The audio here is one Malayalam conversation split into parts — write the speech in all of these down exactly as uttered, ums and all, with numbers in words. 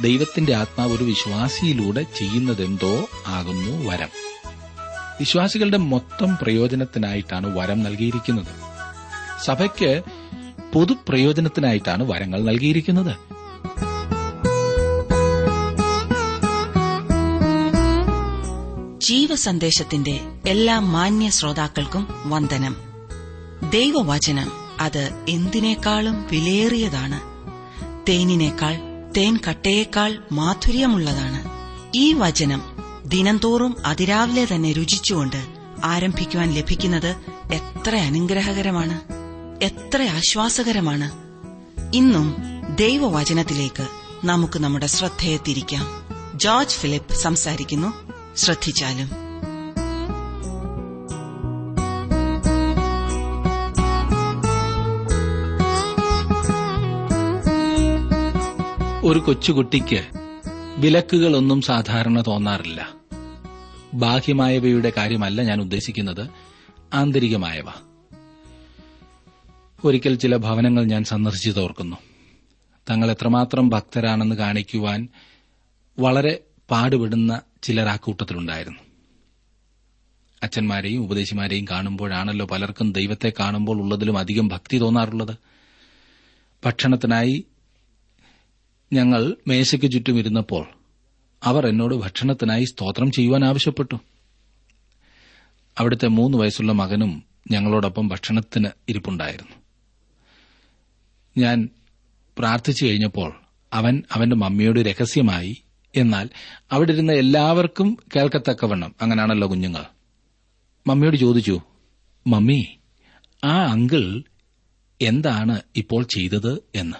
ദൈവത്തിന്റെ ആത്മാവ് ഒരു വിശ്വാസിയിലൂടെ ചെയ്യുന്നതെന്തോ ആകുന്നു വരം. വിശ്വാസികളുടെ മൊത്തം പ്രയോജനത്തിനായിട്ടാണ് വരം നൽകിയിരിക്കുന്നത്. സഭയ്ക്ക് പൊതുപ്രയോജനത്തിനായിട്ടാണ് വരങ്ങൾ നൽകിയിരിക്കുന്നത്. ജീവസന്ദേശത്തിന്റെ എല്ലാ മാന്യ ശ്രോതാക്കൾക്കും വന്ദനം. ദൈവവചനം അത് എന്തിനേക്കാളും വിലയേറിയതാണ്. തേനിനേക്കാൾ, തേൻ കട്ടയേക്കാൾ മാധുര്യമുള്ളതാണ്. ഈ വചനം ദിനംതോറും അതിരാവിലെ തന്നെ രുചിച്ചുകൊണ്ട് ആരംഭിക്കുവാൻ ലഭിക്കുന്നത് എത്ര അനുഗ്രഹകരമാണ്, എത്ര ആശ്വാസകരമാണ്. ഇന്നും ദൈവവചനത്തിലേക്ക് നമുക്ക് നമ്മുടെ ശ്രദ്ധയെ തിരിക്കാം. ജോർജ് ഫിലിപ്പ് സംസാരിക്കുന്നു. ശ്രദ്ധിച്ചാലും. ഒരു കൊച്ചുകുട്ടിക്ക് വിലക്കുകളൊന്നും സാധാരണ തോന്നാറില്ല. ബാഹ്യമായവയുടെ കാര്യമല്ല ഞാൻ ഉദ്ദേശിക്കുന്നത്, ആന്തരികമായവ. ഒരിക്കൽ ചില ഭവനങ്ങൾ ഞാൻ സന്ദർശിച്ചു തോർക്കുന്നു. തങ്ങൾ എത്രമാത്രം ഭക്തരാണെന്ന് കാണിക്കുവാൻ വളരെ പാടുപെടുന്ന ചിലർ ആ കൂട്ടത്തിലുണ്ടായിരുന്നു. അച്ഛന്മാരെയും ഉപദേശിമാരെയും കാണുമ്പോഴാണല്ലോ പലർക്കും ദൈവത്തെ കാണുമ്പോൾ ഉള്ളതിലും അധികം ഭക്തി തോന്നാറുള്ളത്. ഭക്ഷണത്തിനായി ഞങ്ങൾ മേശയ്ക്ക് ചുറ്റും ഇരുന്നപ്പോൾ അവർ എന്നോട് ഭക്ഷണത്തിനായി സ്തോത്രം ചെയ്യുവാൻ ആവശ്യപ്പെട്ടു. അവിടുത്തെ മൂന്ന് വയസ്സുള്ള മകനും ഞങ്ങളോടൊപ്പം ഭക്ഷണത്തിന് ഇരിപ്പുണ്ടായിരുന്നു. ഞാൻ പ്രാർത്ഥിച്ചു കഴിഞ്ഞപ്പോൾ അവൻ അവന്റെ മമ്മിയോട് രഹസ്യമായി, എന്നാൽ അവിടെ ഇരുന്ന എല്ലാവർക്കും കേൾക്കത്തക്കവണ്ണം, അങ്ങനെയാണല്ലോ കുഞ്ഞുങ്ങൾ, മമ്മിയോട് ചോദിച്ചു, മമ്മി, ആ അങ്കിൾ എന്താണ് ഇപ്പോൾ ചെയ്തത് എന്ന്.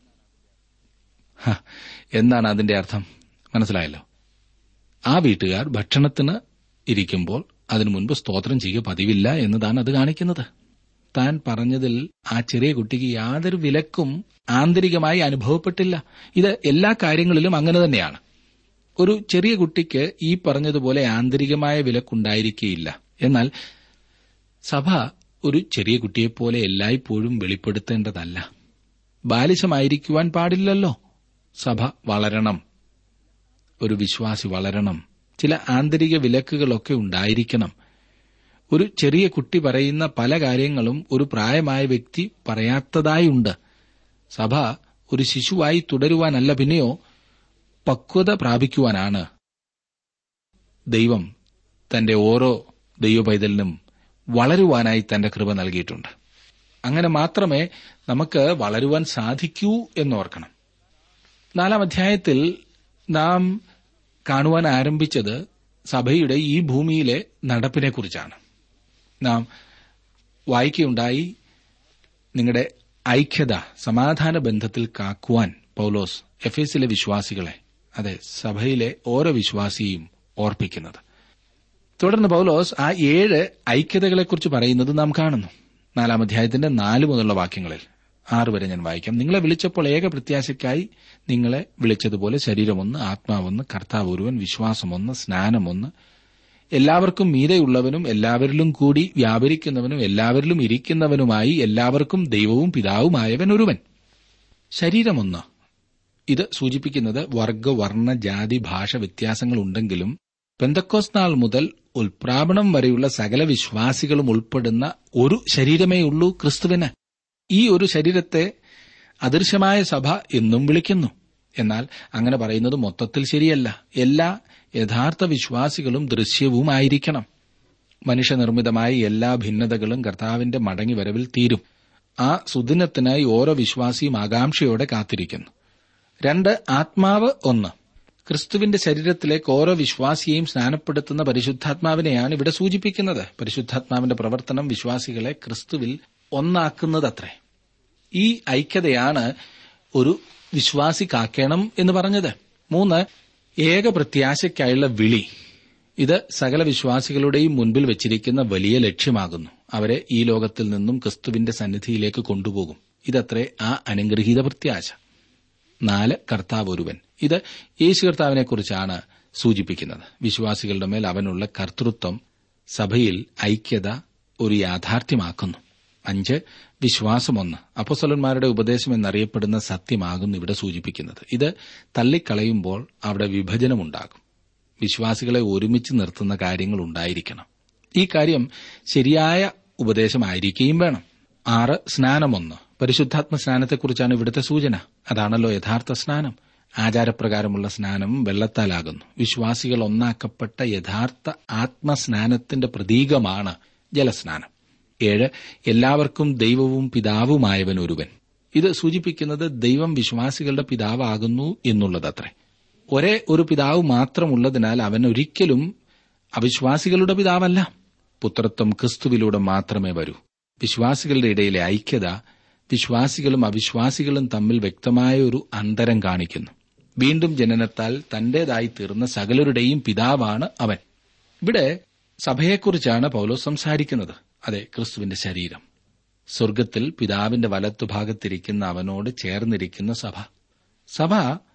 എന്താണ് അതിന്റെ അർത്ഥം? മനസ്സിലായല്ലോ. ആ വീട്ടുകാർ ഭക്ഷണത്തിന് ഇരിക്കുമ്പോൾ അതിനു മുൻപ് സ്തോത്രം ചെയ്യുക പതിവില്ല എന്നതാണ് അത് കാണിക്കുന്നത്. താൻ പറഞ്ഞതിൽ ആ ചെറിയ കുട്ടിക്ക് യാതൊരു വിലക്കും ആന്തരികമായി അനുഭവപ്പെട്ടില്ല. ഇത് എല്ലാ കാര്യങ്ങളിലും അങ്ങനെ തന്നെയാണ്. ഒരു ചെറിയ കുട്ടിക്ക് ഈ പറഞ്ഞതുപോലെ ആന്തരികമായ വിലക്കുണ്ടായിരിക്കുകയില്ല. എന്നാൽ സഭ ഒരു ചെറിയ കുട്ടിയെപ്പോലെ എല്ലായ്പ്പോഴും വെളിപ്പെടുത്തേണ്ടതല്ല. ബാലിശമായിരിക്കുവാൻ പാടില്ലല്ലോ. സഭ വളരണം, ഒരു വിശ്വാസി വളരണം. ചില ആന്തരിക വിലക്കുകളൊക്കെ ഉണ്ടായിരിക്കണം. ഒരു ചെറിയ കുട്ടി പറയുന്ന പല കാര്യങ്ങളും ഒരു പ്രായമായ വ്യക്തി പറയാത്തതായുണ്ട്. സഭ ഒരു ശിശുവായി തുടരുവാനല്ല, പിന്നെയോ പക്വത പ്രാപിക്കുവാനാണ് ദൈവം തന്റെ ഓരോ ദൈവപൈതലിനും വളരുവാനായി തന്റെ കൃപ നൽകിയിട്ടുണ്ട്. അങ്ങനെ മാത്രമേ നമുക്ക് വളരുവാൻ സാധിക്കൂ എന്നോർക്കണം. നാലാം അധ്യായത്തിൽ നാം കാണുവാൻ ആരംഭിച്ചത് സഭയുടെ ഈ ഭൂമിയിലെ നടപ്പിനെക്കുറിച്ചാണ്. നാം വായിക്കുകയുണ്ടായി, നിങ്ങളുടെ ഐക്യത സമാധാന ബന്ധത്തിൽ കാക്കുവാൻ പൌലോസ് എഫേസിലെ വിശ്വാസികളെ, അതെ, സഭയിലെ ഓരോ വിശ്വാസിയും ഓർപ്പിക്കുന്നത്. തുടർന്ന് പൌലോസ് ആ ഏഴ് ഐക്യതകളെക്കുറിച്ച് പറയുന്നത് നാം കാണുന്നു. നാലാം അധ്യായത്തിന്റെ നാല് മുതലുള്ള വാക്യങ്ങളിൽ. ആറ് വരെ ഞാൻ വായിക്കാം. നിങ്ങളെ വിളിച്ചപ്പോൾ ഏക പ്രത്യാശയ്ക്കായി നിങ്ങളെ വിളിച്ചതുപോലെ ശരീരമൊന്ന്, ആത്മാവൊന്ന്, കർത്താവ് ഒരുവൻ, വിശ്വാസമൊന്ന്, സ്നാനമൊന്ന്, എല്ലാവർക്കും മീതെയുള്ളവനും എല്ലാവരിലും കൂടി വ്യാപരിക്കുന്നവനും എല്ലാവരിലും ഇരിക്കുന്നവനുമായി എല്ലാവർക്കും ദൈവവും പിതാവുമായവൻ ഒരുവൻ. ശരീരമൊന്ന്. ഇത് സൂചിപ്പിക്കുന്നത് വർഗ, വർണ്ണ, ജാതി, ഭാഷ വ്യത്യാസങ്ങളുണ്ടെങ്കിലും പെന്തക്കോസ്ത് നാൾ മുതൽ ഉൽപ്രാപണം വരെയുള്ള സകല വിശ്വാസികളും ഉൾപ്പെടുന്ന ഒരു ശരീരമേ ഉള്ളൂ ക്രിസ്തുവിന്. ഈ ഒരു ശരീരത്തെ അദൃശ്യമായ സഭ എന്നും വിളിക്കുന്നു. എന്നാൽ അങ്ങനെ പറയുന്നത് മൊത്തത്തിൽ ശരിയല്ല. എല്ലാ യഥാർത്ഥ വിശ്വാസികളും ദൃശ്യവുമായിരിക്കണം. മനുഷ്യനിർമ്മിതമായ എല്ലാ ഭിന്നതകളും കർത്താവിന്റെ മടങ്ങിവരവിൽ തീരും. ആ സുദിനത്തിനായി ഓരോ വിശ്വാസിയും ആകാംക്ഷയോടെ കാത്തിരിക്കുന്നു. രണ്ട്, ആത്മാവ് ഒന്ന്. ക്രിസ്തുവിന്റെ ശരീരത്തിലേക്ക് ഓരോ വിശ്വാസിയെയും സ്നാനപ്പെടുത്തുന്ന പരിശുദ്ധാത്മാവിനെയാണ് ഇവിടെ സൂചിപ്പിക്കുന്നത്. പരിശുദ്ധാത്മാവിന്റെ പ്രവർത്തനം വിശ്വാസികളെ ക്രിസ്തുവിൽ ഒന്നാക്കുന്നതത്രേ. ഈ ഐക്യതയാണ് ഒരു വിശ്വാസി കാക്കണം എന്ന് പറഞ്ഞത്. മൂന്ന്, ഏക പ്രത്യാശയ്ക്കായുള്ള വിളി. ഇത് സകല വിശ്വാസികളുടെയും മുൻപിൽ വെച്ചിരിക്കുന്ന വലിയ ലക്ഷ്യമാകുന്നു. അവരെ ഈ ലോകത്തിൽ നിന്നും ക്രിസ്തുവിന്റെ സന്നിധിയിലേക്ക് കൊണ്ടുപോകും. ഇതത്രേ ആ അനുഗ്രഹീത പ്രത്യാശ. നാല്, കർത്താവ് ഒരുവൻ. ഇത് യേശു കർത്താവിനെക്കുറിച്ചാണ് സൂചിപ്പിക്കുന്നത്. വിശ്വാസികളുടെ മേൽ അവനുള്ള കർത്തൃത്വം സഭയിൽ ഐക്യത ഒരു യാഥാർത്ഥ്യമാക്കുന്നു. അഞ്ച്, വിശ്വാസമൊന്ന്. അപ്പോസ്തലന്മാരുടെ ഉപദേശം എന്നറിയപ്പെടുന്ന സത്യമാകുന്നു ഇവിടെ സൂചിപ്പിക്കുന്നത്. ഇത് തള്ളിക്കളയുമ്പോൾ അവിടെ വിഭജനമുണ്ടാകും. വിശ്വാസികളെ ഒരുമിച്ച് നിർത്തുന്ന കാര്യങ്ങൾ ഉണ്ടായിരിക്കണം. ഈ കാര്യം ശരിയായ ഉപദേശമായിരിക്കുകയും വേണം. ആറ്, സ്നാനമൊന്ന്. പരിശുദ്ധാത്മ സ്നാനത്തെക്കുറിച്ചാണ് ഇവിടുത്തെ സൂചന. അതാണല്ലോ യഥാർത്ഥ സ്നാനം. ആചാരപ്രകാരമുള്ള സ്നാനം വെള്ളത്താലാകുന്നു. വിശ്വാസികൾ ഒന്നാക്കപ്പെട്ട യഥാർത്ഥ ആത്മസ്നാനത്തിന്റെ പ്രതീകമാണ് ജലസ്നാനം. ഏഴ്, എല്ലാവർക്കും ദൈവവും പിതാവുമായവൻ ഒരുവൻ. ഇത് സൂചിപ്പിക്കുന്നത് ദൈവം വിശ്വാസികളുടെ പിതാവാകുന്നു എന്നുള്ളതത്രേ. ഒരേ ഒരു പിതാവ് മാത്രമുള്ളതിനാൽ അവൻ ഒരിക്കലും അവിശ്വാസികളുടെ പിതാവല്ല. പുത്രത്വം ക്രിസ്തുവിലൂടെ മാത്രമേ വരൂ. വിശ്വാസികളുടെ ഇടയിലെ ഐക്യത വിശ്വാസികളും അവിശ്വാസികളും തമ്മിൽ വ്യക്തമായ ഒരു അന്തരം കാണിക്കുന്നു. വീണ്ടും ജനനത്താൽ തന്റേതായി തീർന്ന സകലരുടെയും പിതാവാണ് അവൻ. ഇവിടെ സഭയെക്കുറിച്ചാണ് പൗലോസ് സംസാരിക്കുന്നത്. അതെ, ക്രിസ്തുവിന്റെ ശരീരം. സ്വർഗ്ഗത്തിൽ പിതാവിന്റെ വലത്തുഭാഗത്തിരിക്കുന്ന അവനോട് ചേർന്നിരിക്കുന്ന സഭ. സഭ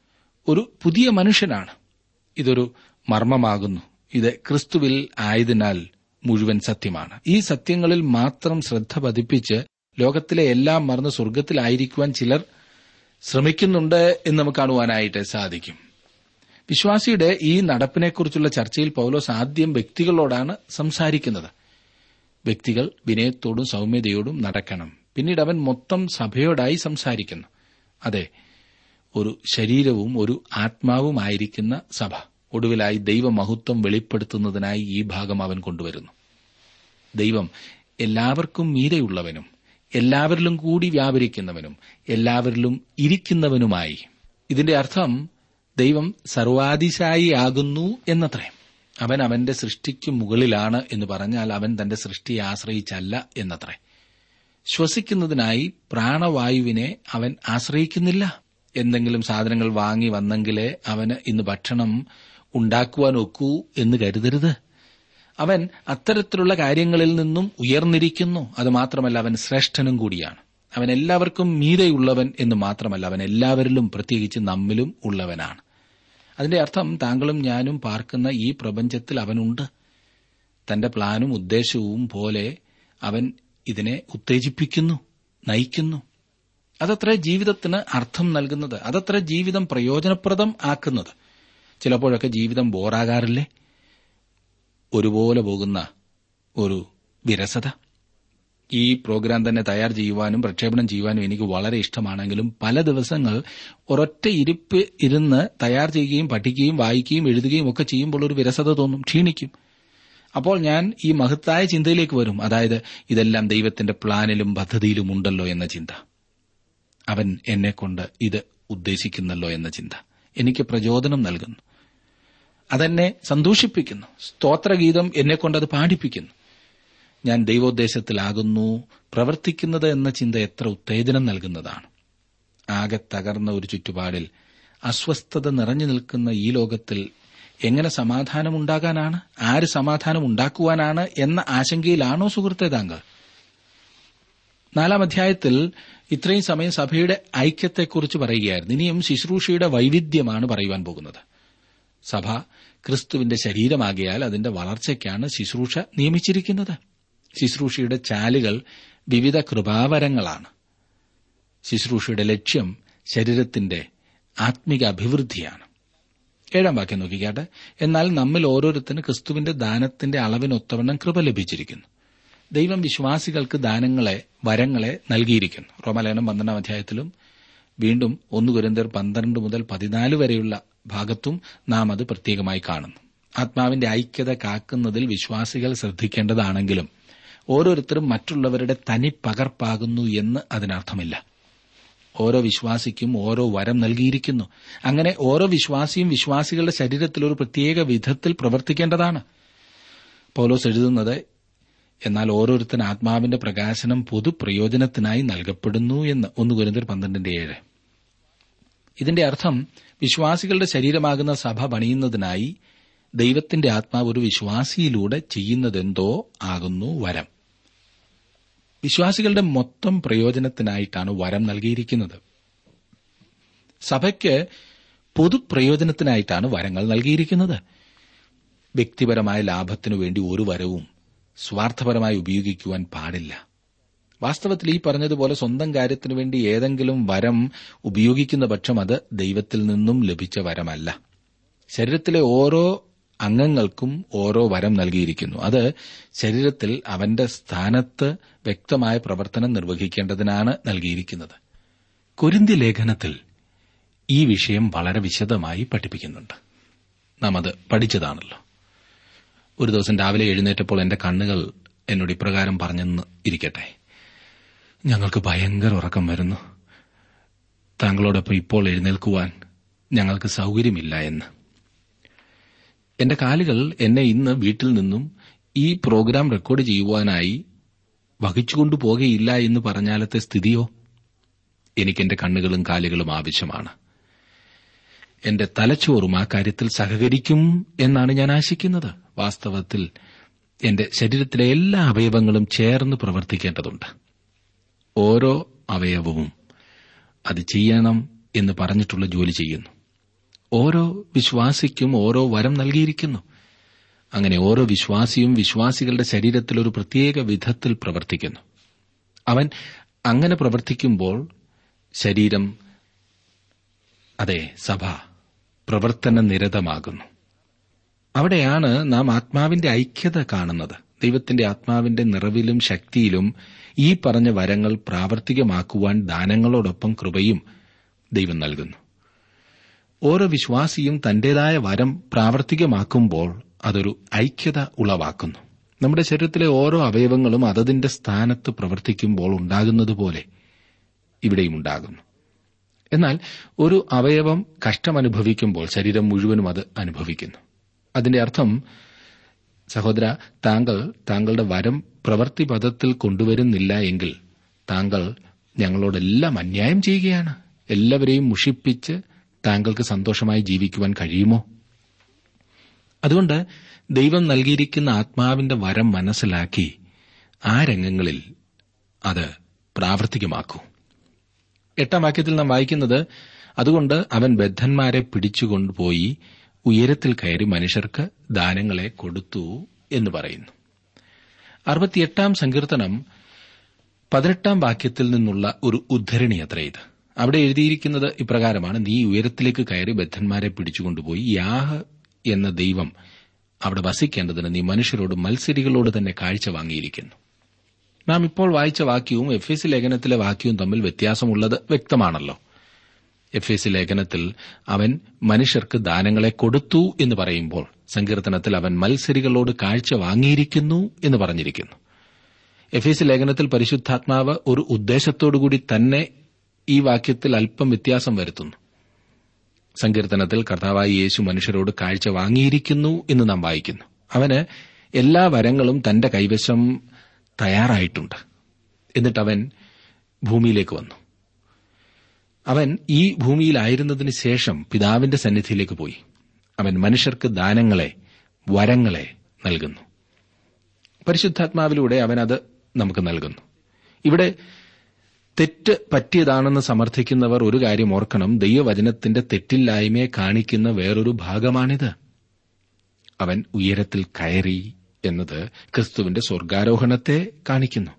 ഒരു പുതിയ മനുഷ്യനാണ്. ഇതൊരു മർമ്മമാകുന്നു. ഇത് ക്രിസ്തുവിൽ ആയതിനാൽ മുഴുവൻ സത്യമാണ്. ഈ സത്യങ്ങളിൽ മാത്രം ശ്രദ്ധ പതിപ്പിച്ച് ലോകത്തിലെ എല്ലാം മറന്ന് സ്വർഗ്ഗത്തിലായിരിക്കുവാൻ ചിലർ ശ്രമിക്കുന്നുണ്ട് എന്ന് നമുക്ക് കാണുവാനായിട്ട് സാധിക്കും. വിശ്വാസിയുടെ ഈ നടപ്പിനെക്കുറിച്ചുള്ള ചർച്ചയിൽ പൗലോസ് ആദ്യം വ്യക്തികളോടാണ് സംസാരിക്കുന്നത്. വ്യക്തികൾ വിനയത്തോടും സൗമ്യതയോടും നടക്കണം. പിന്നീട് അവൻ മൊത്തം സഭയോടായി സംസാരിക്കുന്നു. അതെ, ഒരു ശരീരവും ഒരു ആത്മാവുമായിരിക്കുന്ന സഭ. ഒടുവിലായി ദൈവമഹത്വം വെളിപ്പെടുത്തുന്നതിനായി ഈ ഭാഗം അവൻ കൊണ്ടുവരുന്നു. ദൈവം എല്ലാവർക്കും മീതെയുള്ളവനും എല്ലാവരിലും കൂടി വ്യാപരിക്കുന്നവനും എല്ലാവരിലും ഇരിക്കുന്നവനുമായി. ഇതിന്റെ അർത്ഥം ദൈവം സർവാതിശായിയാകുന്നു എന്നത്രേ. അവൻ അവന്റെ സൃഷ്ടിക്കു മുകളിലാണ് എന്ന് പറഞ്ഞാൽ അവൻ തന്റെ സൃഷ്ടിയെ ആശ്രയിച്ചല്ല എന്നത്രേ. ശ്വസിക്കുന്നതിനായി പ്രാണവായുവിനെ അവൻ ആശ്രയിക്കുന്നില്ല. എന്തെങ്കിലും സാധനങ്ങൾ വാങ്ങി വന്നെങ്കിലേ അവന് ഇന്ന് ഭക്ഷണം ഉണ്ടാക്കുവാൻ ഒക്കൂ എന്ന് കരുതരുത്. അവൻ അത്തരത്തിലുള്ള കാര്യങ്ങളിൽ നിന്നും ഉയർന്നിരിക്കുന്നു. അതുമാത്രമല്ല, അവൻ ശ്രേഷ്ഠനും കൂടിയാണ്. അവൻ എല്ലാവർക്കും മീതെയുള്ളവൻ എന്ന് മാത്രമല്ല, അവൻ എല്ലാവരിലും, പ്രത്യേകിച്ച് നമ്മിലും ഉള്ളവനാണ്. അതിന്റെ അർത്ഥം താങ്കളും ഞാനും പാർക്കുന്ന ഈ പ്രപഞ്ചത്തിൽ അവനുണ്ട്. തന്റെ പ്ലാനും ഉദ്ദേശവും പോലെ അവൻ ഇതിനെ ഉത്തേജിപ്പിക്കുന്നു, നയിക്കുന്നു. അതത്ര ജീവിതത്തിന് അർത്ഥം നൽകുന്നത്, അതത്ര ജീവിതം പ്രയോജനപ്രദം ആക്കുന്നത്. ചിലപ്പോഴൊക്കെ ജീവിതം ബോറാകാറില്ലേ? ഒരുപോലെ പോകുന്ന ഒരു വിരസത. ഈ പ്രോഗ്രാം തന്നെ തയ്യാർ ചെയ്യുവാനും പ്രക്ഷേപണം ചെയ്യുവാനും എനിക്ക് വളരെ ഇഷ്ടമാണെങ്കിലും പല ദിവസങ്ങൾ ഒരൊറ്റ ഇരിപ്പ് ഇരുന്ന് തയ്യാർ ചെയ്യുകയും പഠിക്കുകയും വായിക്കുകയും എഴുതുകയും ഒക്കെ ചെയ്യുമ്പോൾ ഒരു വിരസത തോന്നും, ക്ഷീണിക്കും. അപ്പോൾ ഞാൻ ഈ മഹത്തായ ചിന്തയിലേക്ക് വരും. അതായത്, ഇതെല്ലാം ദൈവത്തിന്റെ പ്ലാനിലും പദ്ധതിയിലും ഉണ്ടല്ലോ എന്ന ചിന്ത. അവൻ എന്നെക്കൊണ്ട് ഇത് ഉദ്ദേശിക്കുന്നല്ലോ എന്ന ചിന്ത എനിക്ക് പ്രചോദനം നൽകുന്നു. അതെന്നെ സന്തോഷിപ്പിക്കുന്നു. സ്തോത്രഗീതം എന്നെക്കൊണ്ടത് പാടിപ്പിക്കുന്നു. ഞാൻ ദൈവോദ്ദേശത്തിലാകുന്നു പ്രവർത്തിക്കുന്നത് എന്ന ചിന്ത എത്ര ഉത്തേജനം നൽകുന്നതാണ്. ആകെ തകർന്ന ഒരു ചുറ്റുപാടിൽ അസ്വസ്ഥത നിറഞ്ഞു നിൽക്കുന്ന ഈ ലോകത്തിൽ എങ്ങനെ സമാധാനമുണ്ടാകാനാണ്? ആര് സമാധാനം ഉണ്ടാക്കുവാനാണ് എന്ന ആശങ്കയിലാണോ സുഹൃത്തെ താങ്കൾ? നാലാം അധ്യായത്തിൽ ഇത്രയും സമയം സഭയുടെ ഐക്യത്തെക്കുറിച്ച് പറയുകയായിരുന്നു. ഇനിയും ശുശ്രൂഷയുടെ വൈവിധ്യമാണ് പറയുവാൻ പോകുന്നത്. സഭ ക്രിസ്തുവിന്റെ ശരീരമാകിയാൽ അതിന്റെ വളർച്ചയ്ക്കാണ് ശുശ്രൂഷ നിയമിച്ചിരിക്കുന്നത്. ശുശ്രൂഷയുടെ ചാലുകൾ വിവിധ കൃപാവരങ്ങളാണ്. ശുശ്രൂഷയുടെ ലക്ഷ്യം ശരീരത്തിന്റെ ആത്മിക അഭിവൃദ്ധിയാണ്. ഏഴാം വാക്യം നോക്കിക്കാട്ടെ. എന്നാൽ നമ്മിൽ ഓരോരുത്തരും ക്രിസ്തുവിന്റെ ദാനത്തിന്റെ അളവിനൊത്തവണ്ണം കൃപ ലഭിച്ചിരിക്കുന്നു. ദൈവം വിശ്വാസികൾക്ക് ദാനങ്ങളെ, വരങ്ങളെ നൽകിയിരിക്കുന്നു. റോമാലേഖനം പന്ത്രണ്ടാം അധ്യായത്തിലും വീണ്ടും ഒന്ന് കൊരിന്ത്യർ പന്ത്രണ്ട് മുതൽ പതിനാല് വരെയുള്ള ഭാഗത്തും നാം അത് പ്രത്യേകമായി കാണുന്നു. ആത്മാവിന്റെ ഐക്യത കാക്കുന്നതിൽ വിശ്വാസികൾ ശ്രദ്ധിക്കേണ്ടതാണെങ്കിലും ഓരോരുത്തരും മറ്റുള്ളവരുടെ തനി പകർപ്പാകുന്നു എന്ന് അതിനർത്ഥമില്ല. ഓരോ വിശ്വാസിക്കും ഓരോ വരം നൽകിയിരിക്കുന്നു. അങ്ങനെ ഓരോ വിശ്വാസിയും വിശ്വാസികളുടെ ശരീരത്തിൽ ഒരു പ്രത്യേക വിധത്തിൽ പ്രവർത്തിക്കേണ്ടതാണ്. പൗലോസ് എഴുതുന്നത്, എന്നാൽ ഓരോരുത്തരും ആത്മാവിന്റെ പ്രകാശനം പൊതുപ്രയോജനത്തിനായി നൽകപ്പെടുന്നു എന്ന് ഒന്ന് കൊരിന്ത്യർ പന്ത്രണ്ടിന്റെ ഏഴ്. ഇതിന്റെ അർത്ഥം വിശ്വാസികളുടെ ശരീരമാകുന്ന സഭ പണിയുന്നതിനായി ദൈവത്തിന്റെ ആത്മാവ് ഒരു വിശ്വാസിയിലൂടെ ചെയ്യുന്നതെന്തോ ആകുന്നു വരം. വിശ്വാസികളുടെ മൊത്തം പ്രയോജനത്തിനായിട്ടാണ് വരം നൽകിയിരിക്കുന്നത്. സഭയ്ക്ക് പൊതുപ്രയോജനത്തിനായിട്ടാണ് വരങ്ങൾ നൽകിയിരിക്കുന്നത്. വ്യക്തിപരമായ ലാഭത്തിനു വേണ്ടി ഒരു വരവും സ്വാർത്ഥപരമായി ഉപയോഗിക്കുവാൻ പാടില്ല. വാസ്തവത്തിൽ ഈ പറഞ്ഞതുപോലെ സ്വന്തം കാര്യത്തിനു വേണ്ടി ഏതെങ്കിലും വരം ഉപയോഗിക്കുന്ന പക്ഷം അത് ദൈവത്തിൽ നിന്നും ലഭിച്ച വരമല്ല. ശരീരത്തിലെ ഓരോ അംഗങ്ങൾക്കും ഓരോ വരം നൽകിയിരിക്കുന്നു. അത് ശരീരത്തിൽ അവന്റെ സ്ഥാനത്ത് വ്യക്തമായ പ്രവർത്തനം നിർവഹിക്കേണ്ടതിനാണ് നൽകിയിരിക്കുന്നത്. കൊരിന്ത്യ ലേഖനത്തിൽ ഈ വിഷയം വളരെ വിശദമായി പഠിപ്പിക്കുന്നുണ്ട്. നാം അത് പഠിച്ചതാണല്ലോ. ഒരു ദിവസം രാവിലെ എഴുന്നേറ്റപ്പോൾ എന്റെ കണ്ണുകൾ എന്നോട് ഇപ്രകാരം പറഞ്ഞെന്ന് ഇരിക്കട്ടെ, ഞങ്ങൾക്ക് ഭയങ്കര ഉറക്കം വരുന്നു, താങ്കളോടൊപ്പം ഇപ്പോൾ എഴുന്നേൽക്കുവാൻ ഞങ്ങൾക്ക് സൌകര്യമില്ല എന്ന്. എന്റെ കാലുകൾ എന്നെ ഇന്ന് വീട്ടിൽ നിന്നും ഈ പ്രോഗ്രാം റെക്കോർഡ് ചെയ്യുവാനായി വഹിച്ചുകൊണ്ടു പോകുകയില്ല എന്ന് പറഞ്ഞാലത്തെ സ്ഥിതിയോ? എനിക്കെന്റെ കണ്ണുകളും കാലുകളും ആവശ്യമാണ്. എന്റെ തലച്ചോറും ആ കാര്യത്തിൽ സഹകരിക്കും എന്നാണ് ഞാൻ ആശിക്കുന്നത്. വാസ്തവത്തിൽ എന്റെ ശരീരത്തിലെ എല്ലാ അവയവങ്ങളും ചേർന്ന് പ്രവർത്തിക്കേണ്ടതുണ്ട്. ഓരോ അവയവവും അത് ചെയ്യണം എന്ന് പറഞ്ഞിട്ടുള്ള ജോലി ചെയ്യുന്നു. ഓരോ വിശ്വാസിക്കും ഓരോ വരം നൽകിയിരിക്കുന്നു. അങ്ങനെ ഓരോ വിശ്വാസിയും വിശ്വാസികളുടെ ശരീരത്തിൽ ഒരു പ്രത്യേക വിധത്തിൽ പ്രവർത്തിക്കുന്നു. അവൻ അങ്ങനെ പ്രവർത്തിക്കുമ്പോൾ ശരീരം, അതെ സഭ, പ്രവർത്തന നിരതമാകുന്നു. അവിടെയാണ് നാം ആത്മാവിന്റെ ഐക്യത കാണുന്നത്. ദൈവത്തിന്റെ ആത്മാവിന്റെ നിറവിലും ശക്തിയിലും ഈ പറഞ്ഞ വരങ്ങൾ പ്രാവർത്തികമാക്കുവാൻ ദാനങ്ങളോടൊപ്പം കൃപയും ദൈവം നൽകുന്നു. ഓരോ വിശ്വാസിയും തന്റേതായ വരം പ്രാവർത്തികമാക്കുമ്പോൾ അതൊരു ഐക്യത ഉളവാക്കുന്നു. നമ്മുടെ ശരീരത്തിലെ ഓരോ അവയവങ്ങളും അതതിന്റെ സ്ഥാനത്ത് പ്രവർത്തിക്കുമ്പോൾ ഉണ്ടാകുന്നതുപോലെ ഇവിടെയും ഉണ്ടാകുന്നു. എന്നാൽ ഒരു അവയവം കഷ്ടമനുഭവിക്കുമ്പോൾ ശരീരം മുഴുവനും അത് അനുഭവിക്കുന്നു. അതിന്റെ അർത്ഥം, സഹോദര, താങ്കൾ താങ്കളുടെ വരം പ്രവൃത്തിപഥത്തിൽ കൊണ്ടുവരുന്നില്ല എങ്കിൽ താങ്കൾ ഞങ്ങളോടെല്ലാം അന്യായം ചെയ്യുകയാണ്. എല്ലാവരെയും മുഷിപ്പിച്ച് താങ്കൾക്ക് സന്തോഷമായി ജീവിക്കുവാൻ കഴിയുമോ? അതുകൊണ്ട് ദൈവം നൽകിയിരിക്കുന്ന ആത്മാവിന്റെ വരം മനസ്സിലാക്കി ആ രംഗങ്ങളിൽ അത് പ്രാവർത്തികമാക്കൂ. എട്ടാം വാക്യത്തിൽ നാം വായിക്കുന്നത്, അതുകൊണ്ട് അവൻ ബദ്ധന്മാരെ പിടിച്ചുകൊണ്ടുപോയി ഉയരത്തിൽ കയറി മനുഷ്യർക്ക് ദാനങ്ങളെ കൊടുത്തു എന്ന് പറയുന്നു. അറുപത്തിയെട്ടാം സങ്കീർത്തനം പതിനെട്ടാം വാക്യത്തിൽ നിന്നുള്ള ഒരു ഉദ്ധരണി അത്ര ഇത്. അവിടെ എഴുതിയിരിക്കുന്നത് ഇപ്രകാരമാണ്: നീ ഉയരത്തിലേക്ക് കയറി ബദ്ധന്മാരെ പിടിച്ചുകൊണ്ടുപോയി യാഹ് എന്ന ദൈവം അവിടെ വസിക്കേണ്ടതിന് നീ മനുഷ്യരോട് മത്സരികളോട് തന്നെ കാഴ്ച വാങ്ങിയിരിക്കുന്നു. നാം ഇപ്പോൾ വായിച്ച വാക്യവും എഫ് എസ് ലേഖനത്തിലെ വാക്യവും തമ്മിൽ വ്യത്യാസമുള്ളത് വ്യക്തമാണല്ലോ. എഫ് എസ് ലേഖനത്തിൽ അവൻ മനുഷ്യർക്ക് ദാനങ്ങളെ കൊടുത്തു എന്ന് പറയുമ്പോൾ സങ്കീർത്തനത്തിൽ അവൻ മത്സരികളോട് കാഴ്ച വാങ്ങിയിരിക്കുന്നു എന്ന് പറഞ്ഞിരിക്കുന്നു. എഫ് എസ് ലേഖനത്തിൽ പരിശുദ്ധാത്മാവ് ഒരു ഉദ്ദേശത്തോടുകൂടി തന്നെ ഈ വാക്യത്തിൽ അല്പം വ്യത്യാസം വരുത്തുന്നു. സങ്കീർത്തനത്തിൽ കർത്താവായ യേശു മനുഷ്യരോട് കാഴ്ച വാങ്ങിയിരിക്കുന്നു എന്ന് നാം വായിക്കുന്നു. അവന് എല്ലാ വരങ്ങളും തന്റെ കൈവശം തയ്യാറായിട്ടുണ്ട്. എന്നിട്ട് അവൻ ഭൂമിയിലേക്ക് വന്നു. അവൻ ഈ ഭൂമിയിലായിരുന്നതിന് ശേഷം പിതാവിന്റെ സന്നിധിയിലേക്ക് പോയി. അവൻ മനുഷ്യർക്ക് ദാനങ്ങളെ, വരങ്ങളെ നൽകുന്നു. പരിശുദ്ധാത്മാവിലൂടെ അവൻ അത് നമുക്ക് നൽകുന്നു. ഇവിടെ തെറ്റ് പറ്റിയതാണെന്ന് സമർത്ഥിക്കുന്നവർ ഒരു കാര്യം ഓർക്കണം: ദൈവവചനത്തിന്റെ തെറ്റില്ലായ്മയെ കാണിക്കുന്ന വേറൊരു ഭാഗമാണിത്. അവൻ ഉയരത്തിൽ കയറി എന്നത് ക്രിസ്തുവിന്റെ സ്വർഗാരോഹണത്തെ കാണിക്കുന്നു.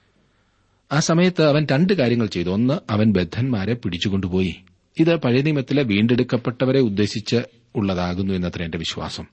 ആ സമയത്ത് അവൻ രണ്ട് കാര്യങ്ങൾ ചെയ്തു. ഒന്ന്, അവൻ ബദ്ധന്മാരെ പിടിച്ചുകൊണ്ടുപോയി. ഇത് പഴയ നിയമത്തിലെ വീണ്ടെടുക്കപ്പെട്ടവരെ ഉദ്ദേശിച്ച് ഉള്ളതാകുന്നു എന്നത്ര എന്റെ വിശ്വാസം.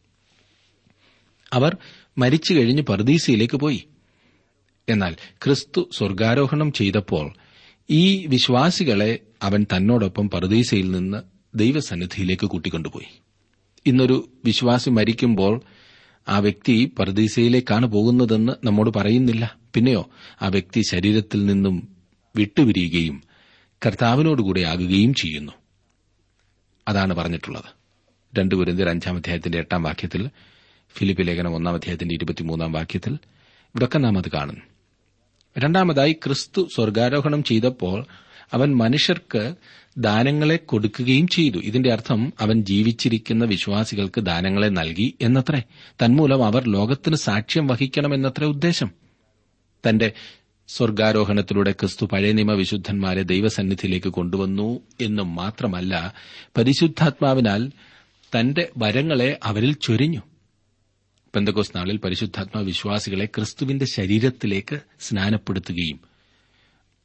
അവർ മരിച്ചു കഴിഞ്ഞ് പർദീസയിലേക്ക് പോയി. എന്നാൽ ക്രിസ്തു സ്വർഗാരോഹണം ചെയ്തപ്പോൾ ഈ വിശ്വാസികളെ അവൻ തന്നോടൊപ്പം പർദീസയിൽ നിന്ന് ദൈവസന്നിധിയിലേക്ക് കൂട്ടിക്കൊണ്ടുപോയി. ഇന്നൊരു വിശ്വാസി മരിക്കുമ്പോൾ ആ വ്യക്തി പർദീസയിലേക്കാണ് പോകുന്നതെന്ന് നമ്മോട് പറയുന്നില്ല. പിന്നെയോ ആ വ്യക്തി ശരീരത്തിൽ നിന്നും വിട്ടുപിരിയുകയും കർത്താവിനോടുകൂടെ ആകുകയും ചെയ്യുന്നു. അതാണ് പറഞ്ഞിട്ടുള്ളത്. രണ്ട് കൊരിന്ത്യർ അഞ്ചാം അധ്യായത്തിന്റെ എട്ടാം വാക്യത്തിൽ, ഫിലിപ്പി ലേഖനം ഒന്നാം അധ്യായത്തിന്റെ ഇരുപത്തിമൂന്നാം വാക്യത്തിൽ ഇവിടൊക്കെ നാം അത് കാണുന്നു. രണ്ടാമതായി, ക്രിസ്തു സ്വർഗാരോഹണം ചെയ്തപ്പോൾ അവൻ മനുഷ്യർക്ക് ദാനങ്ങളെ കൊടുക്കുകയും ചെയ്തു. ഇതിന്റെ അർത്ഥം അവൻ ജീവിച്ചിരിക്കുന്ന വിശ്വാസികൾക്ക് ദാനങ്ങളെ നൽകി എന്നത്രേ. തന്മൂലം അവർ ലോകത്തിന് സാക്ഷ്യം വഹിക്കണമെന്നത്രേ ഉദ്ദേശം. തന്റെ സ്വർഗാരോഹണത്തിലൂടെ ക്രിസ്തു പഴയ നിയമ വിശുദ്ധന്മാരെ ദൈവസന്നിധിയിലേക്ക് കൊണ്ടുവന്നു എന്നും മാത്രമല്ല, പരിശുദ്ധാത്മാവിനാൽ തന്റെ വരങ്ങളെ അവരിൽ ചൊരിഞ്ഞു. പെന്തക്കോസ്ത് നാളിൽ പരിശുദ്ധാത്മാ വിശ്വാസികളെ ക്രിസ്തുവിന്റെ ശരീരത്തിലേക്ക് സ്നാനപ്പെടുത്തുകയും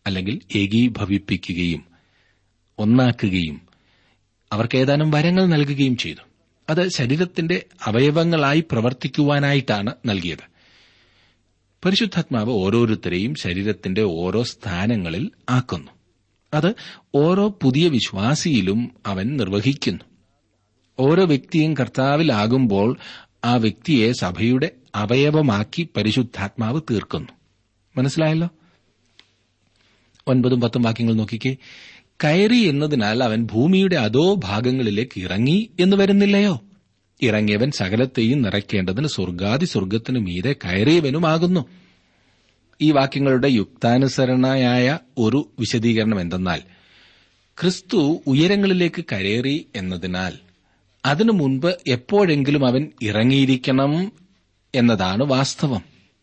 അല്ലെങ്കിൽ ഏകീഭവിപ്പിക്കുകയും ഒന്നാക്കുകയും അവർക്ക് ഏതാനും വരങ്ങൾ നൽകുകയും ചെയ്തു. അത് ശരീരത്തിന്റെ അവയവങ്ങളായി പ്രവർത്തിക്കുവാനായിട്ടാണ് നൽകിയത്. പരിശുദ്ധാത്മാവ് ഓരോരുത്തരെയും ശരീരത്തിന്റെ ഓരോ സ്ഥാനങ്ങളിൽ ആക്കുന്നു. അത് ഓരോ പുതിയ വിശ്വാസിയിലും അവൻ നിർവഹിക്കുന്നു. ഓരോ വ്യക്തിയും കർത്താവിലാകുമ്പോൾ ആ വ്യക്തിയെ സഭയുടെ അവയവമാക്കി പരിശുദ്ധാത്മാവ് തീർക്കുന്നു. മനസ്സിലായല്ലോ? ഒൻപതും പത്തും വാക്യങ്ങൾ നോക്കിക്കേ. കയറി എന്നതിനാൽ അവൻ ഭൂമിയുടെ അധോ ഭാഗങ്ങളിലേക്ക് ഇറങ്ങി എന്ന് വരുന്നില്ലയോ? ഇറങ്ങിയവൻ സകലത്തെയും നിറയ്ക്കേണ്ടതിന് സ്വർഗാദി സ്വർഗത്തിനു മീതെ കയറിയവനുമാകുന്നു. ഈ വാക്യങ്ങളുടെ യുക്താനുസരണയായ ഒരു വിശദീകരണം എന്തെന്നാൽ, ക്രിസ്തു ഉയരങ്ങളിലേക്ക് കയറി എന്നതിനാൽ അതിനു മുൻപ് എപ്പോഴെങ്കിലും അവൻ ഇറങ്ങിയിരിക്കണം എന്നതാണ് വാസ്തവം.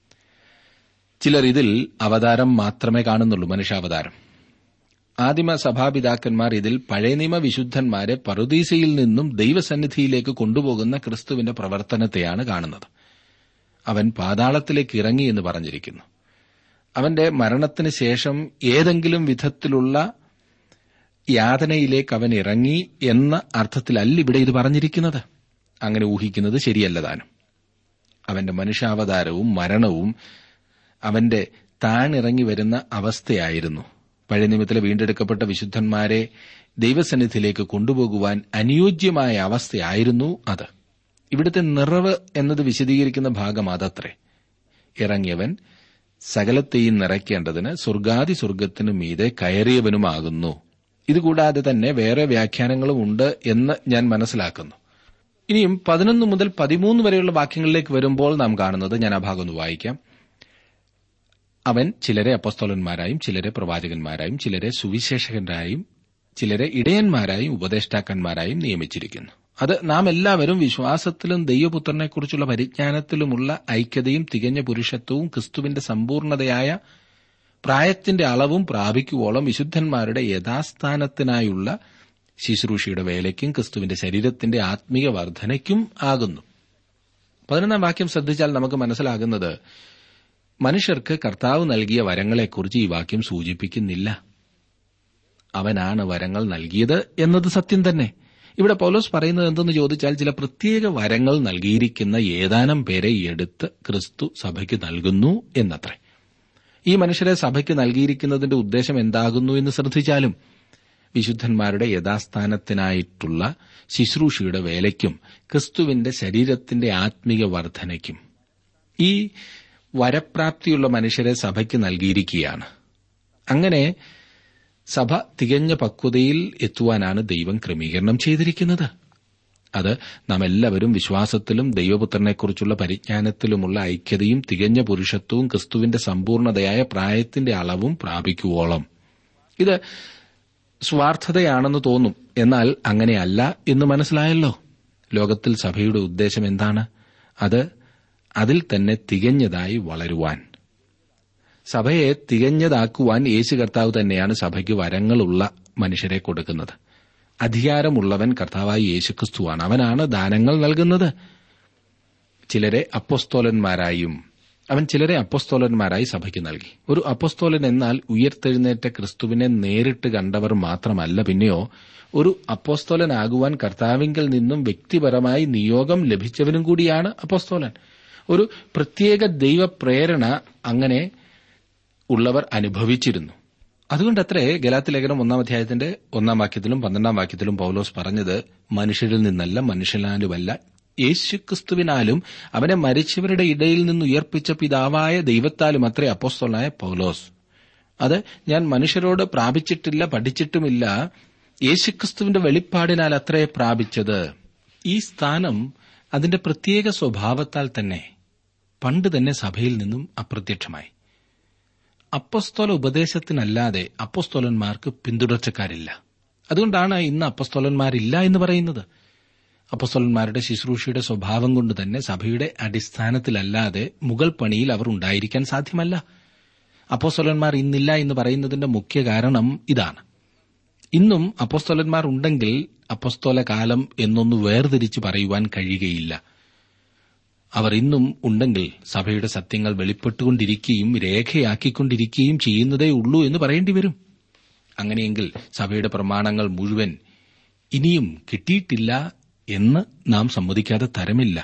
ചിലർ ഇതിൽ അവതാരം മാത്രമേ കാണുന്നുള്ളൂ, മനുഷ്യാവതാരം. ആദിമ സഭാപിതാക്കന്മാർ ഇതിൽ പഴയ നിയമ വിശുദ്ധന്മാരെ പറുദീസയിൽ നിന്നും ദൈവസന്നിധിയിലേക്ക് കൊണ്ടുപോകുന്ന ക്രിസ്തുവിന്റെ പ്രവർത്തനത്തെയാണ് കാണുന്നത്. അവൻ പാതാളത്തിലേക്ക് ഇറങ്ങി എന്ന് പറഞ്ഞിരിക്കുന്നു. അവന്റെ മരണത്തിന് ശേഷം ഏതെങ്കിലും വിധത്തിലുള്ള യാതനയിലേക്ക് അവൻ ഇറങ്ങി എന്ന അർത്ഥത്തിലല്ല ഇവിടെ ഇത് പറഞ്ഞിരിക്കുന്നത്. അങ്ങനെ ഊഹിക്കുന്നത് ശരിയല്ല താനും. അവന്റെ മനുഷ്യാവതാരവും മരണവും അവന്റെ താണിറങ്ങി വരുന്ന അവസ്ഥയായിരുന്നു. പഴയ നിയമത്തിലെ വീണ്ടെടുക്കപ്പെട്ട വിശുദ്ധന്മാരെ ദൈവസന്നിധിയിലേക്ക് കൊണ്ടുപോകുവാൻ അനുയോജ്യമായ അവസ്ഥയായിരുന്നു അത്. ഇവിടുത്തെ നിറവ് എന്നത് വിശദീകരിക്കുന്ന ഭാഗം അതത്രേ. ഇറങ്ങിയവൻ സകലത്തെയും നിറയ്ക്കേണ്ടതിന് സ്വർഗാദി സ്വർഗത്തിനു മീതെ കയറിയവനുമാകുന്നു. ഇതുകൂടാതെ തന്നെ വേറെ വ്യാഖ്യാനങ്ങളും ഉണ്ട് എന്ന് ഞാൻ മനസ്സിലാക്കുന്നു. ഇനിയും പതിനൊന്ന് മുതൽ പതിമൂന്ന് വരെയുള്ള വാക്യങ്ങളിലേക്ക് വരുമ്പോൾ നാം കാണുന്നത്, ഞാൻ ആ ഭാഗം ഒന്ന് വായിക്കാം. അവൻ ചിലരെ അപ്പോസ്തലന്മാരായും ചിലരെ പ്രവാചകന്മാരായും ചിലരെ സുവിശേഷകരായും ചിലരെ ഇടയന്മാരായും ഉപദേഷ്ടാക്കന്മാരായും നിയമിച്ചിരിക്കുന്നു. അത് നാം എല്ലാവരും വിശ്വാസത്തിലും ദൈവപുത്രനെക്കുറിച്ചുള്ള പരിജ്ഞാനത്തിലുമുള്ള ഐക്യതയും തികഞ്ഞ പുരുഷത്വവും ക്രിസ്തുവിന്റെ സമ്പൂർണതയായ പ്രായത്തിന്റെ അളവും പ്രാപിക്കുവോളം വിശുദ്ധന്മാരുടെ യഥാസ്ഥാനത്തിനായുള്ള ശുശ്രൂഷയുടെ വേലയ്ക്കും ക്രിസ്തുവിന്റെ ശരീരത്തിന്റെ ആത്മീയ വർധനയ്ക്കും ആകുന്നു. പതിനൊന്നാം വാക്യം ശ്രദ്ധിച്ചാൽ നമുക്ക് മനസ്സിലാകുന്നത്, മനുഷ്യർക്ക് കർത്താവ് നൽകിയ വരങ്ങളെക്കുറിച്ച് ഈ വാക്യം സൂചിപ്പിക്കുന്നില്ല. അവനാണ് വരങ്ങൾ നൽകിയത് എന്നത് സത്യം തന്നെ. ഇവിടെ പൗലോസ് പറയുന്നത് എന്തെന്ന് ചോദിച്ചാൽ, ചില പ്രത്യേക വരങ്ങൾ നൽകിയിരിക്കുന്ന ഏതാനും പേരെ എടുത്ത് ക്രിസ്തു സഭയ്ക്ക് നൽകുന്നു എന്നത്രേ. ഈ മനുഷ്യരെ സഭയ്ക്ക് നൽകിയിരിക്കുന്നതിന്റെ ഉദ്ദേശം എന്താകുന്നു എന്ന് ശ്രദ്ധിച്ചാലും, വിശുദ്ധന്മാരുടെ യഥാസ്ഥാനത്തിനായിട്ടുള്ള ശുശ്രൂഷയുടെ വേലയ്ക്കും ക്രിസ്തുവിന്റെ ശരീരത്തിന്റെ ആത്മീയ വർധനയ്ക്കും ഈ വരപ്രാപ്തിയുള്ള മനുഷ്യരെ സഭയ്ക്ക് നൽകിയിരിക്കുകയാണ്. അങ്ങനെ സഭ തികഞ്ഞ പക്വതയിൽ എത്തുവാനാണ് ദൈവം ക്രമീകരണം ചെയ്തിരിക്കുന്നത്. അത് നാം എല്ലാവരും വിശ്വാസത്തിലും ദൈവപുത്രനെക്കുറിച്ചുള്ള പരിജ്ഞാനത്തിലുമുള്ള ഐക്യതയും തികഞ്ഞ പുരുഷത്വവും ക്രിസ്തുവിന്റെ സമ്പൂർണതയായ പ്രായത്തിന്റെ അളവും പ്രാപിക്കുവോളം. ഇത് സ്വാർത്ഥതയാണെന്ന് തോന്നും, എന്നാൽ അങ്ങനെയല്ല എന്ന് മനസ്സിലായല്ലോ. ലോകത്തിൽ സഭയുടെ ഉദ്ദേശം എന്താണ്? അത് അതിൽ തന്നെ തികഞ്ഞതായി വളരുവാൻ. സഭയെ തികഞ്ഞതാക്കുവാൻ യേശു കർത്താവ് തന്നെയാണ് സഭയ്ക്ക് വരങ്ങളുള്ള മനുഷ്യരെ കൊടുക്കുന്നത്. അധികാരമുള്ളവൻ കർത്താവായ യേശുക്രിസ്തുവാണ്. അവനാണ് ദാനങ്ങൾ നൽകുന്നത്. ചിലരെ അപ്പോസ്തോലന്മാരായും അവൻ ചിലരെ അപ്പോസ്തോലന്മാരായി സഭയ്ക്ക് നൽകി. ഒരു അപ്പോസ്തോലൻ എന്നാൽ ഉയർത്തെഴുന്നേറ്റ ക്രിസ്തുവിനെ നേരിട്ട് കണ്ടവർ മാത്രമല്ല, പിന്നെയോ ഒരു അപ്പോസ്തോലനാകുവാൻ കർത്താവിങ്കിൽ നിന്നും വ്യക്തിപരമായി നിയോഗം ലഭിച്ചവനും കൂടിയാണ് അപ്പോസ്തോലൻ. ഒരു പ്രത്യേക ദൈവപ്രേരണ അങ്ങനെ ഉള്ളവർ അനുഭവിച്ചിരുന്നു. അതുകൊണ്ടത്രേ ഗലാത്യ ലേഖനം ഒന്നാം അധ്യായത്തിന്റെ ഒന്നാം വാക്യത്തിലും പന്ത്രണ്ടാം വാക്യത്തിലും പൌലോസ് പറഞ്ഞത്, മനുഷ്യരിൽ നിന്നല്ല മനുഷ്യനാലുമല്ല യേശുക്രിസ്തുവിനാലും അവനെ മരിച്ചവരുടെ ഇടയിൽ നിന്ന് ഉയർപ്പിച്ച പിതാവായ ദൈവത്താലും അത്രേ അപ്പോസ്തലനായ പൌലോസ്. അത് ഞാൻ മനുഷ്യരോട് പ്രാപിച്ചിട്ടില്ല, പഠിച്ചിട്ടുമില്ല, യേശുക്രിസ്തുവിന്റെ വെളിപ്പാടിനാൽ അത്രേ പ്രാപിച്ചത്. ഈ സ്ഥാനം അതിന്റെ പ്രത്യേക സ്വഭാവത്താൽ തന്നെ പണ്ട് തന്നെ സഭയിൽ നിന്നും അപ്രത്യക്ഷമായി. അപ്പോസ്തല ഉപദേശത്തിനല്ലാതെ അപ്പോസ്തലന്മാർക്ക് പിന്തുടർച്ചക്കാരില്ല. അതുകൊണ്ടാണ് ഇന്ന് അപ്പോസ്തലന്മാരില്ല എന്ന് പറയുന്നത്. അപ്പോസ്തലന്മാരുടെ ശുശ്രൂഷയുടെ സ്വഭാവം കൊണ്ട് തന്നെ സഭയുടെ അടിസ്ഥാനത്തിലല്ലാതെ മുകൾ പണിയിൽ അവർ ഉണ്ടായിരിക്കാൻ സാധ്യമല്ല. അപ്പോസ്തലന്മാർ ഇന്നില്ല എന്ന് പറയുന്നതിന്റെ മുഖ്യ കാരണം ഇതാണ്. ഇന്നും അപ്പോസ്തലന്മാർ ഉണ്ടെങ്കിൽ അപ്പോസ്തല കാലം എന്നൊന്ന് വേർതിരിച്ച് പറയുവാൻ കഴിയുകയില്ല. അവർ ഇന്നും ഉണ്ടെങ്കിൽ സഭയുടെ സത്യങ്ങൾ വെളിപ്പെട്ടുകൊണ്ടിരിക്കുകയും രേഖയാക്കിക്കൊണ്ടിരിക്കുകയും ചെയ്യുന്നതേ ഉള്ളൂ എന്ന് പറയേണ്ടി വരും. അങ്ങനെയെങ്കിൽ സഭയുടെ പ്രമാണങ്ങൾ മുഴുവൻ ഇനിയും കിട്ടിയിട്ടില്ല എന്ന് നാം സമ്മതിക്കാതെ തരമില്ല.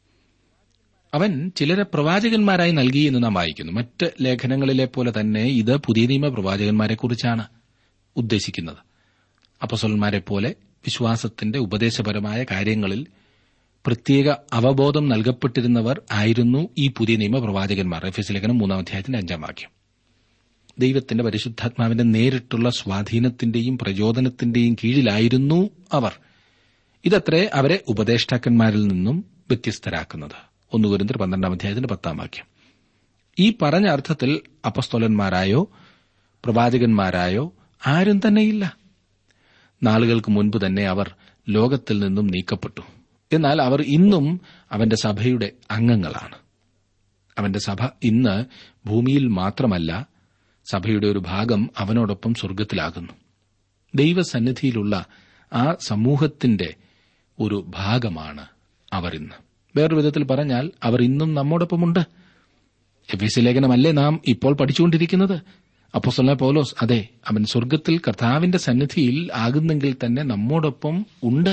അവൻ ചിലരെ പ്രവാചകന്മാരായി നൽകി എന്ന് നാം വായിക്കുന്നു. മറ്റ് ലേഖനങ്ങളിലെ പോലെ തന്നെ ഇത് പുതിയ നിയമ പ്രവാചകന്മാരെക്കുറിച്ചാണ് ഉദ്ദേശിക്കുന്നത്. അപ്പോസ്തലന്മാരെപ്പോലെ വിശ്വാസത്തിന്റെ ഉപദേശപരമായ കാര്യങ്ങളിൽ പ്രത്യേക അവബോധം നൽകപ്പെട്ടിരുന്നവർ ആയിരുന്നു ഈ പുതിയ നിയമ പ്രവാചകന്മാർ. എഫെസ്യ ലേഖനം മൂന്നാം അധ്യായത്തിന്റെ അഞ്ചാം വാക്യം. ദൈവത്തിന്റെ പരിശുദ്ധാത്മാവിന്റെ നേരിട്ടുള്ള സ്വാധീനത്തിന്റെയും പ്രചോദനത്തിന്റെയും കീഴിലായിരുന്നു അവർ. ഇതത്രേ അവരെ ഉപദേഷ്ടാക്കന്മാരിൽ നിന്നും വ്യത്യസ്തരാക്കുന്നത്. ഒന്ന് കൊരിന്ത്യർ പന്ത്രണ്ടാം അധ്യായത്തിന്റെ പത്താം വാക്യം. ഈ പറഞ്ഞ അർത്ഥത്തിൽ അപ്പസ്തോലന്മാരായോ പ്രവാചകന്മാരായോ ആരും തന്നെയില്ല. നാളുകൾക്ക് മുൻപ് തന്നെ അവർ ലോകത്തിൽ നിന്നും നീക്കപ്പെട്ടു. എന്നാൽ അവർ ഇന്നും അവന്റെ സഭയുടെ അംഗങ്ങളാണ്. അവന്റെ സഭ ഇന്ന് ഭൂമിയിൽ മാത്രമല്ല, സഭയുടെ ഒരു ഭാഗം അവനോടൊപ്പം സ്വർഗ്ഗത്തിലാകുന്നു. ദൈവസന്നിധിയിലുള്ള ആ സമൂഹത്തിന്റെ ഒരു ഭാഗമാണ് അവർ ഇന്ന്. വേറൊരു വിധത്തിൽ പറഞ്ഞാൽ അവർ ഇന്നും നമ്മോടൊപ്പമുണ്ട്. എഫെസ്യ ലേഖനമല്ലേ നാം ഇപ്പോൾ പഠിച്ചുകൊണ്ടിരിക്കുന്നത്? അപ്പോസ്തലനായ പൗലോസ് അതെ, അവൻ സ്വർഗ്ഗത്തിൽ കർത്താവിന്റെ സന്നിധിയിൽ ആകുന്നെങ്കിൽ തന്നെ നമ്മോടൊപ്പം ഉണ്ട്.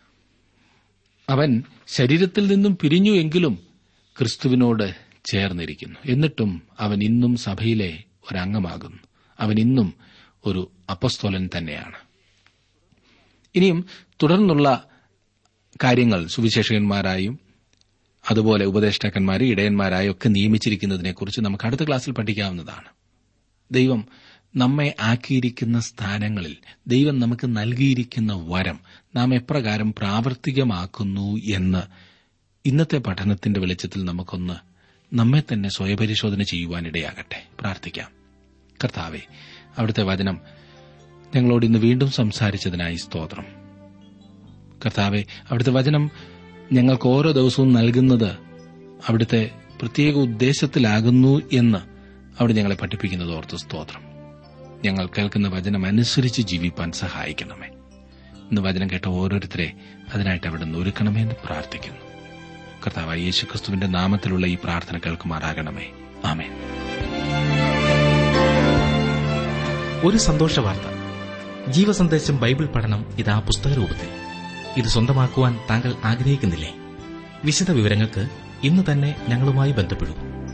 അവൻ ശരീരത്തിൽ നിന്നും പിരിഞ്ഞു എങ്കിലും ക്രിസ്തുവിനോട് ചേർന്നിരിക്കുന്നു. എന്നിട്ടും അവൻ ഇന്നും സഭയിലെ ഒരംഗമാകുന്നു. അവൻ ഇന്നും ഒരു അപ്പസ്തോലൻ തന്നെയാണ്. ഇനിയും തുടർന്നുള്ള കാര്യങ്ങൾ സുവിശേഷകന്മാരായും അതുപോലെ ഉപദേഷ്ടാക്കന്മാരെ ഇടയന്മാരായും ഒക്കെ നിയമിച്ചിരിക്കുന്നതിനെക്കുറിച്ച് നമുക്ക് അടുത്ത ക്ലാസ്സിൽ പഠിക്കാവുന്നതാണ്. ദൈവം നമ്മെ ആക്കിയിരിക്കുന്ന സ്ഥാനങ്ങളിൽ ദൈവം നമുക്ക് നൽകിയിരിക്കുന്ന വരം നാം എപ്രകാരം പ്രാവർത്തികമാക്കുന്നു എന്ന് ഇന്നത്തെ പഠനത്തിന്റെ വെളിച്ചത്തിൽ നമുക്കൊന്ന് നമ്മെ തന്നെ സ്വയപരിശോധന ചെയ്യുവാനിടയാകട്ടെ. പ്രാർത്ഥിക്കാം. കർത്താവേ, അവിടുത്തെ വചനം ഞങ്ങളോട് ഇന്ന് വീണ്ടും സംസാരിച്ചതിനായി സ്തോത്രം. കർത്താവേ, അവിടുത്തെ വചനം ഞങ്ങൾക്ക് ഓരോ ദിവസവും നൽകുന്നത് അവിടുത്തെ പ്രത്യേക ഉദ്ദേശത്തിലാകുന്നു എന്ന് അവിടെ ഞങ്ങളെ പഠിപ്പിക്കുന്നത് ഓർത്ത് സ്തോത്രം. ഞങ്ങൾ കേൾക്കുന്ന വചനം അനുസരിച്ച് ജീവിപ്പാൻ സഹായിക്കണമേ. ഇന്ന് വചനം കേട്ട ഓരോരുത്തരെ അതിനായിട്ട് അവിടെ നിന്ന് ഒരുക്കണമേ എന്ന് പ്രാർത്ഥിക്കുന്നു. കർത്താവായ യേശുക്രിസ്തുവിന്റെ നാമത്തിലുള്ള ഈ പ്രാർത്ഥന കേൾക്കുമാറാകണമേ. ആമേൻ. ഒരു സന്തോഷ വാർത്ത. ജീവസന്ദേശം ബൈബിൾ പഠനം ഇതാ പുസ്തകരൂപത്തിൽ. ഇത് സ്വന്തമാക്കുവാൻ താങ്കൾ ആഗ്രഹിക്കുന്നില്ലേ? വിശദ വിവരങ്ങൾക്ക് ഇന്ന് തന്നെ ഞങ്ങളുമായി ബന്ധപ്പെടൂ.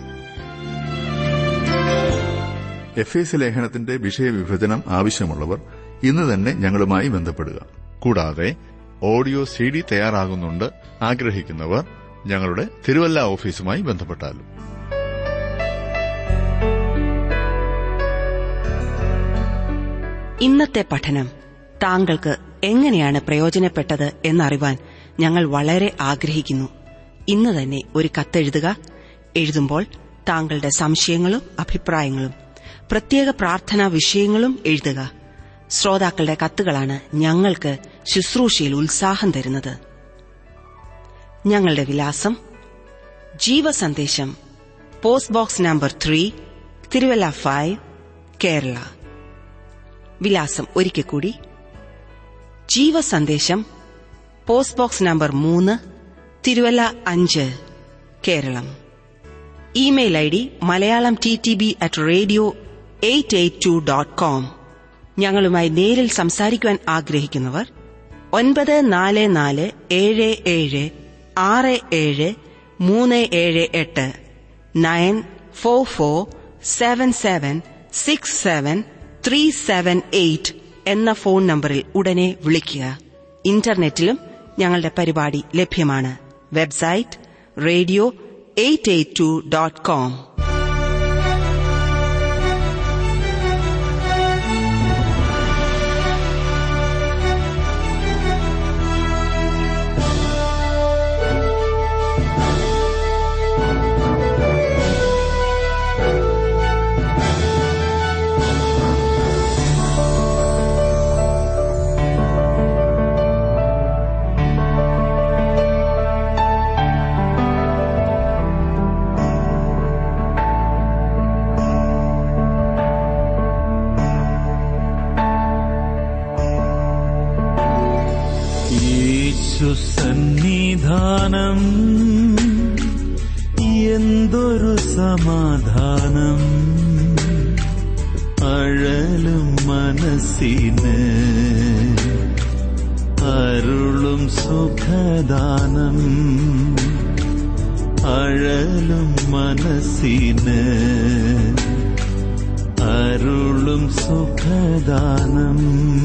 എഫേസ്യ ലേഖനത്തിന്റെ വിഷയവിഭജനം ആവശ്യമുള്ളവർ ഇന്ന് തന്നെ ഞങ്ങളുമായി ബന്ധപ്പെടുക. കൂടാതെ ഓഡിയോ സി ഡി തയ്യാറാകുന്നുണ്ട് ആഗ്രഹിക്കുന്നവർ ഞങ്ങളുടെ തിരുവല്ല ഓഫീസുമായി ബന്ധപ്പെട്ടാലും. ഇന്നത്തെ പഠനം താങ്കൾക്ക് എങ്ങനെയാണ് പ്രയോജനപ്പെട്ടത് എന്നറിവാൻ ഞങ്ങൾ വളരെ ആഗ്രഹിക്കുന്നു. ഇന്ന് തന്നെ ഒരു കത്തെഴുതുക. എഴുതുമ്പോൾ താങ്കളുടെ സംശയങ്ങളും അഭിപ്രായങ്ങളും പ്രത്യേക പ്രാർത്ഥനാ വിഷയങ്ങളും എഴുതുക. ശ്രോതാക്കളുടെ കത്തുകളാണ് ഞങ്ങൾക്ക് ശുശ്രൂഷയിൽ ഉത്സാഹം തരുന്നത്. ഞങ്ങളുടെ വിലാസം: Jeevasandesham, post box number three, Thiruvalla five, Kerala. വിലാസം ഒരിക്കൽ കൂടി: ജീവസന്ദേശം, പോസ്റ്റ് ബോക്സ് നമ്പർ മൂന്ന്, തിരുവല്ല അഞ്ച്, Keralam. Email I D Malayalam T T B at radio eight eight two dot com. ഞങ്ങളുമായി നേരിൽ സംസാരിക്കുവാൻ ആഗ്രഹിക്കുന്നവർ ഒൻപത് നാല് നാല് ഏഴ് ഏഴ് ആറ് ഏഴ് മൂന്ന് ഏഴ് എട്ട് nine four four seven seven six seven three seven eight എന്ന ഫോൺ നമ്പറിൽ ഉടനെ വിളിക്കുക. ഇന്റർനെറ്റിലും ഞങ്ങളുടെ പരിപാടി ലഭ്യമാണ്. Website radio eight eight two dot com. സന്നിധാനം സമാധാനം അഴലും മനസ്സിന് അരുളും സുഖദാനം അഴലും മനസ്സിന് അരുളും സുഖദാനം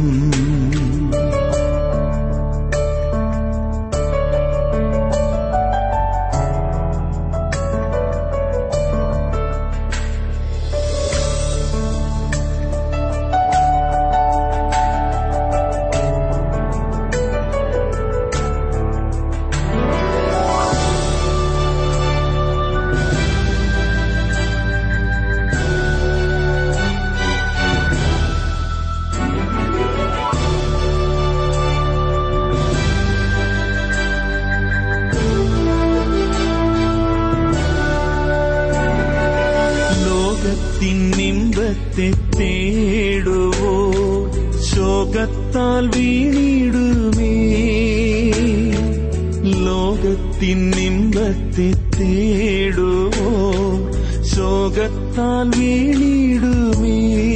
നിമ്പത്തെ തേടുവോ ശോകത്താൽ വീണിടുമേ ലോകത്തിൻ നിമ്പത്തെ തേടുവോ ശോകത്താൽ വീണിടുമേ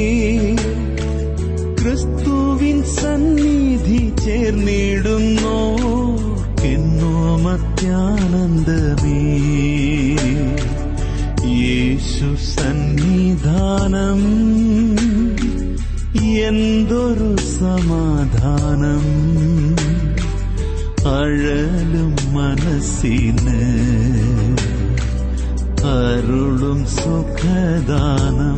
ക്രിസ്തുവിൻ സന്നിധി ചേർന്നിടുന്നോ എന്നോ മത്യാനന്ദമേ യേശു സന്നിധാനം എന്തൊരു സമാധാനം അഴലും മനസ്സിന് അരുളും സുഖദാനം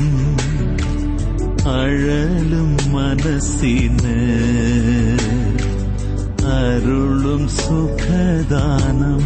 അഴലും മനസ്സിന് അരുളും സുഖദാനം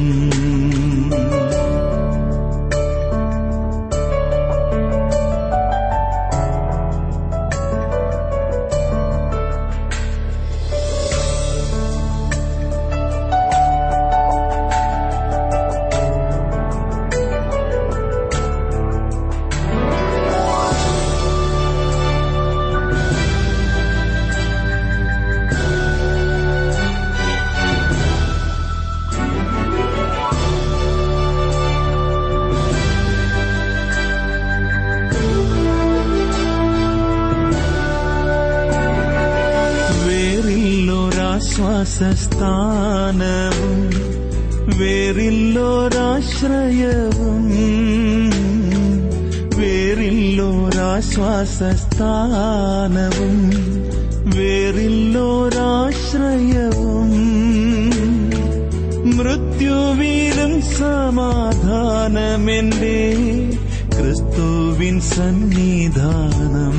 സ്ഥാനവും വേറില്ലോരാശ്രയവും വേറില്ലോരാശ്വാസസ്ഥാനവും വേറില്ലോരാശ്രയവും മൃത്യുവിലും സമാധാനമെന്റെ ക്രിസ്തുവിൻ സന്നിധാനം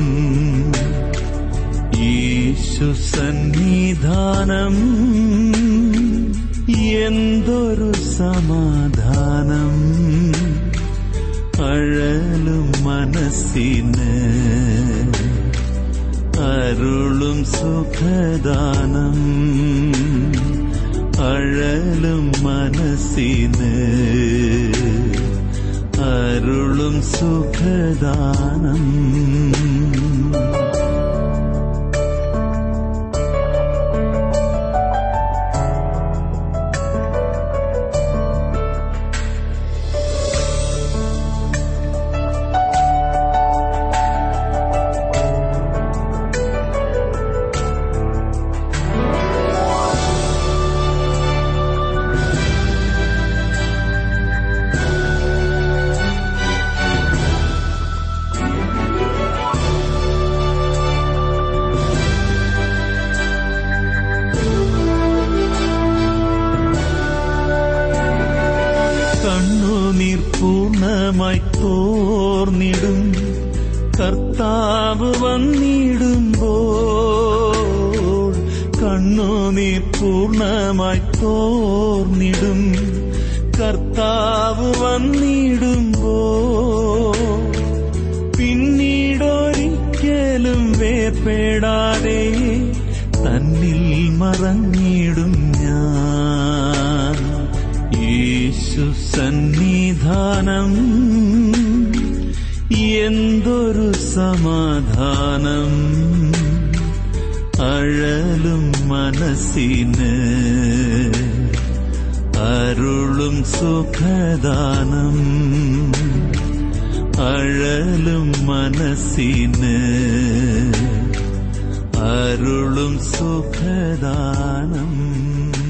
യേശു സന്നിധാനം എന്തൊരു സമാധാനം അഴലും മനസ്സിന് അരുളും സുഖദാനം അഴലും മനസ്സിന് അരുളും സുഖദാനം പൂർണ്ണമായി തോർന്നിടും കർത്താവ് വന്നിടുമ്പോൾ കണ്ണുനീർ പൂർണ്ണമായി തോർന്നിടും കർത്താവ് വന്നിടുമ്പോൾ പിന്നീടൊരിക്കലും വേർപെടാതെ തന്നിൽ മറഞ്ഞിടും ഞാൻ യേശു സന്നിധാനം എന്തൊരു സമാധാനം അഴലും മനസ്സിന് അരുളും സുഖദാനം അഴലും മനസ്സിന് അരുളും സുഖദാനം.